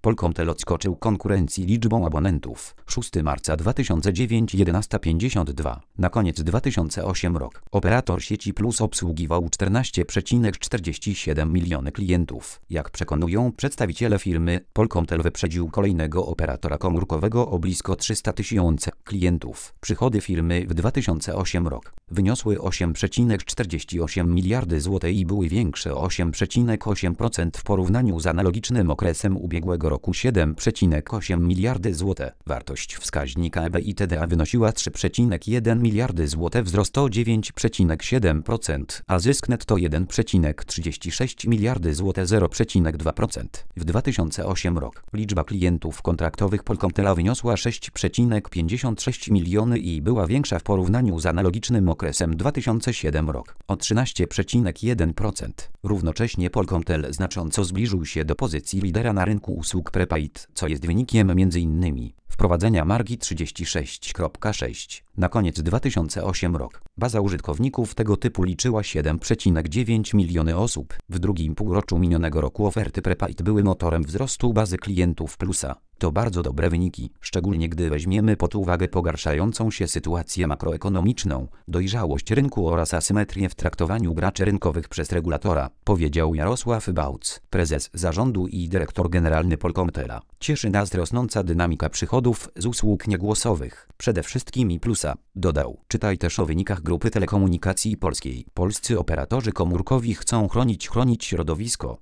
Polkomtel odskoczył konkurencji liczbą abonentów. 6 marca 2009 11:52. Na koniec 2008 rok. Operator sieci Plus obsługiwał 14,47 miliony klientów. Jak przekonują przedstawiciele firmy, Polkomtel wyprzedził kolejnego operatora komórkowego o blisko 300 tysięcy klientów. Przychody firmy w 2008 rok wyniosły 8,48 miliardy złotych i były większe o 8,8% w porównaniu z analogicznym okresem ubiegłego roku 7,8 miliardy złotych. Wartość wskaźnika EBITDA wynosiła 3,1 miliardy złotych, wzrost o 9,7%, a zysk netto 1,36 miliardy złotych, 0,2%. W 2008 rok liczba klientów kontraktowych Polkomtela wyniosła 6,56 miliony i była większa w porównaniu z analogicznym okresem 2007 rok o 13,1%. Równocześnie Polkomtel znacząco zbliżył się do pozycji lidera na rynku usług prepaid, co jest wynikiem m.in. wprowadzenia marki 36.6. Na koniec 2008 rok baza użytkowników tego typu liczyła 7,9 miliony osób. W drugim półroczu minionego roku oferty prepaid były motorem wzrostu bazy klientów Plusa. To bardzo dobre wyniki, szczególnie gdy weźmiemy pod uwagę pogarszającą się sytuację makroekonomiczną, dojrzałość rynku oraz asymetrię w traktowaniu graczy rynkowych przez regulatora, powiedział Jarosław Bauc, prezes zarządu i dyrektor generalny Polkomtela. Cieszy nas rosnąca dynamika przychodów z usług niegłosowych, przede wszystkim i Plusa, dodał. Czytaj też o wynikach Grupy Telekomunikacji Polskiej. Polscy operatorzy komórkowi chcą chronić środowisko.